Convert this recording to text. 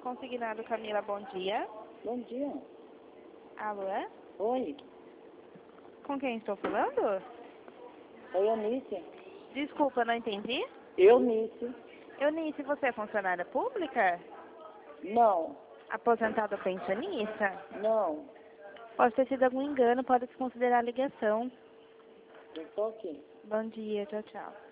Consignado Camila, bom dia. Bom dia. Alô, é? Oi. Com quem estou falando? Oi, Eunice. Desculpa, não entendi. Eunice. Eunice, você é funcionária pública? Não. Aposentada ou pensionista? Não. Pode ter sido algum engano, pode desconsiderar a ligação. Eu tô aqui. Bom dia, tchau, tchau.